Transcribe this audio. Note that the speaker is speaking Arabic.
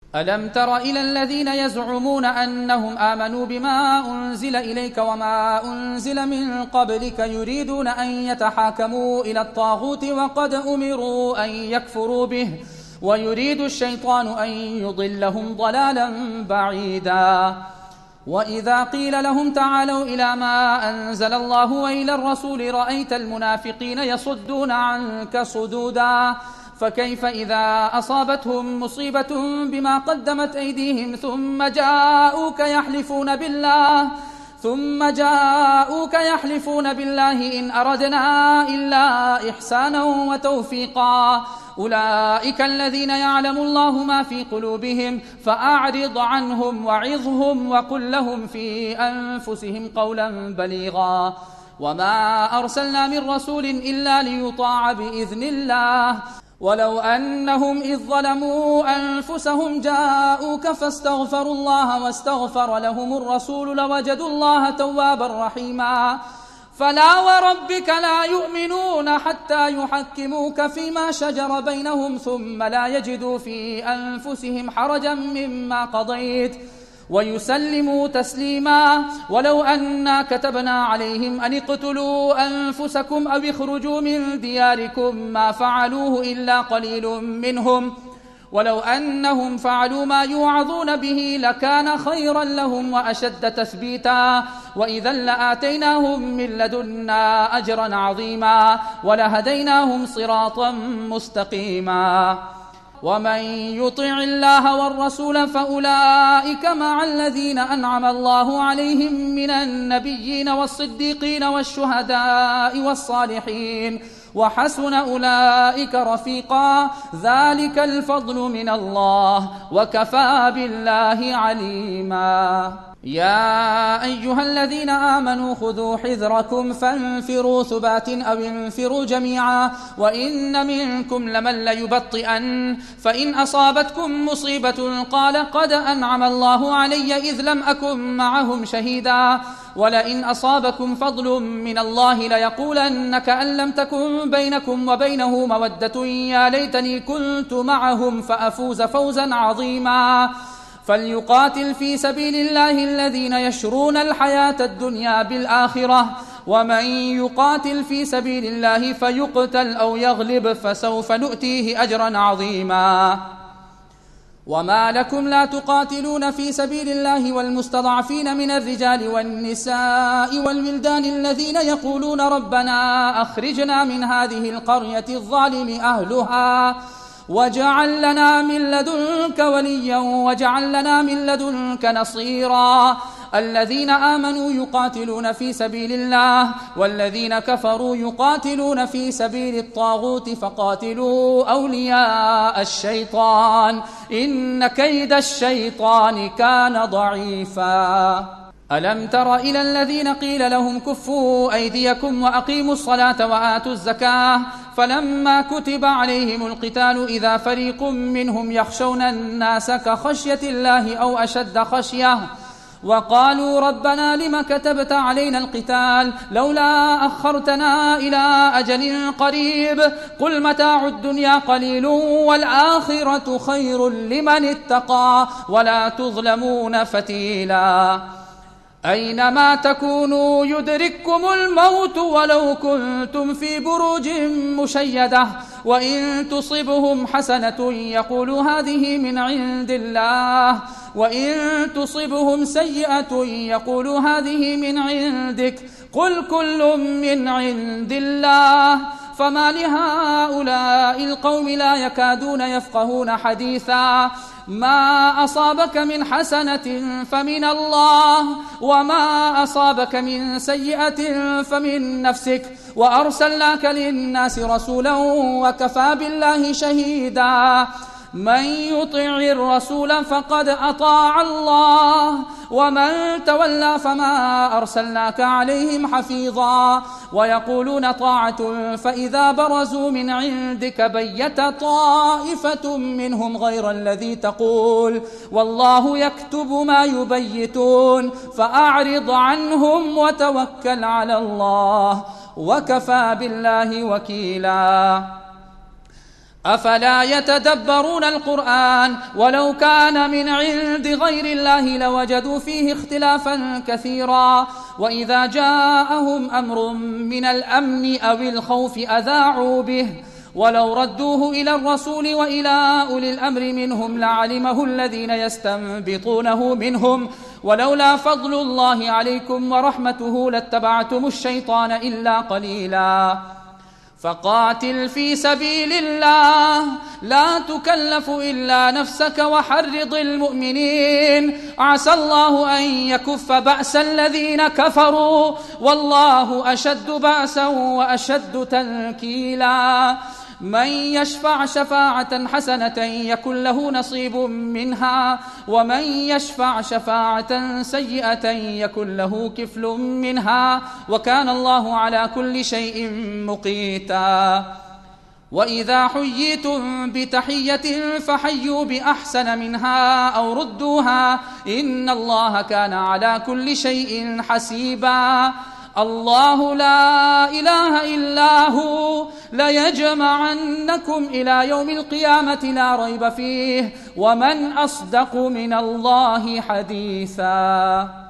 ألم تر إلى الذين يزعمون أنهم آمنوا بما أنزل إليك وما أنزل من قبلك يريدون أن يتحاكموا إلى الطاغوت وقد أمروا أن يكفروا به ويريد الشيطان أن يضلهم ضلالا بعيدا. وإذا قيل لهم تعالوا إلى ما أنزل الله وإلى الرسول رأيت المنافقين يصدون عنك صدودا. فكيف إذا أصابتهم مصيبة بما قدمت أيديهم ثم جاءوك يحلفون بالله إن أردنا إلا إحسانا وتوفيقا أولئك الذين يعلم الله ما في قلوبهم فأعرض عنهم وعظهم وقل لهم في أنفسهم قولا بليغا. وما أرسلنا من رسول إلا ليطاع بإذن الله ولو أنهم إذ ظلموا أنفسهم جاءوك فاستغفروا الله واستغفر لهم الرسول لوجدوا الله توابا رحيما. فلا وربك لا يؤمنون حتى يحكموك فيما شجر بينهم ثم لا يجدوا في أنفسهم حرجا مما قضيت ويسلموا تسليما. ولو أنا كتبنا عليهم أن اقتلوا أنفسكم أو اخرجوا من دياركم ما فعلوه إلا قليل منهم ولو أنهم فعلوا ما يوعظون به لكان خيرا لهم وأشد تثبيتا وإذا لآتيناهم من لدنا أجرا عظيما ولهديناهم صراطا مستقيما. ومن يطع الله والرسول فأولئك مع الذين أنعم الله عليهم من النبيين والصديقين والشهداء والصالحين وحسن أولئك رفيقا ذلك الفضل من الله وكفى بالله عليما. يا أيها الذين آمنوا خذوا حذركم فانفروا ثبات أو انفروا جميعا وإن منكم لمن ليبطئن فإن أصابتكم مصيبة قال قد أنعم الله علي إذ لم أكن معهم شهيدا ولئن أصابكم فضل من الله ليقولن كأن لم تكن بينكم وبينه مودة يا ليتني كنت معهم فأفوز فوزا عظيما. فليقاتل في سبيل الله الذين يشرون الحياة الدنيا بالآخرة ومن يقاتل في سبيل الله فيقتل أو يغلب فسوف نؤتيه أجرا عظيما. وما لكم لا تقاتلون في سبيل الله والمستضعفين من الرجال والنساء والولدان الذين يقولون ربنا أخرجنا من هذه القرية الظالم أهلها واجعل لنا من لدنك وليا واجعل لنا من لدنك نصيرا. الذين آمنوا يقاتلون في سبيل الله والذين كفروا يقاتلون في سبيل الطاغوت فقاتلوا أولياء الشيطان إن كيد الشيطان كان ضعيفا. ألم تر إلى الذين قيل لهم كفوا أيديكم وأقيموا الصلاة وآتوا الزكاة فلما كتب عليهم القتال إذا فريق منهم يخشون الناس كخشية الله أو أشد خشية وقالوا ربنا لم كتبت علينا القتال لولا أخرتنا إلى أجل قريب قل متاع الدنيا قليل والآخرة خير لمن اتقى ولا تظلمون فتيلا. أينما تكونوا يدرككم الموت ولو كنتم في بروج مشيدة وإن تصبهم حسنة يقولوا هذه من عند الله وإن تصبهم سيئة يقولوا هذه من عندك قل كل من عند الله فما لهؤلاء القوم لا يكادون يفقهون حديثا. ما أصابك من حسنة فمن الله وما أصابك من سيئة فمن نفسك وأرسلناك للناس رسولا وكفى بالله شهيدا. من يطع الرسول فقد أطاع الله ومن تولى فما أرسلناك عليهم حفيظا. ويقولون طاعة فإذا برزوا من عندك بيت طائفة منهم غير الذي تقول والله يكتب ما يبيتون فأعرض عنهم وتوكل على الله وكفى بالله وكيلا. أفلا يتدبرون القرآن ولو كان من عند غير الله لوجدوا فيه اختلافا كثيرا وإذا جاءهم أمر من الأمن أو الخوف أذاعوا به ولو ردوه إلى الرسول وإلى أولي الأمر منهم لعلمه الذين يستنبطونه منهم ولولا فضل الله عليكم ورحمته لاتبعتم الشيطان إلا قليلا فقاتل في سبيل الله لا تكلف إلا نفسك وحرض المؤمنين عسى الله أن يكف بأس الذين كفروا والله أشد بأسا وأشد تنكيلا من يشفع شفاعة حسنة يكن له نصيب منها ومن يشفع شفاعة سيئة يكن له كفل منها وكان الله على كل شيء مقيتا وإذا حييتم بتحية فحيوا بأحسن منها أو ردوها إن الله كان على كل شيء حسيبا الله لا إله إلا هو ليجمعنكم إلى يوم القيامة لا ريب فيه ومن أصدق من الله حديثا.